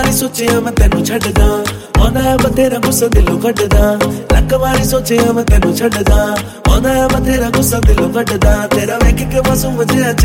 वारी सोचिया मैं तेनू छड्डदा, आउंदा है बथेरा गुस्सा दिलों कड्डदा। लख वारी सोचिया मैं तेनू छड्डदा, आउंदा है बथेरा गुस्सा दिलों कड्डदा। तेरा वेख के मासूम जिहा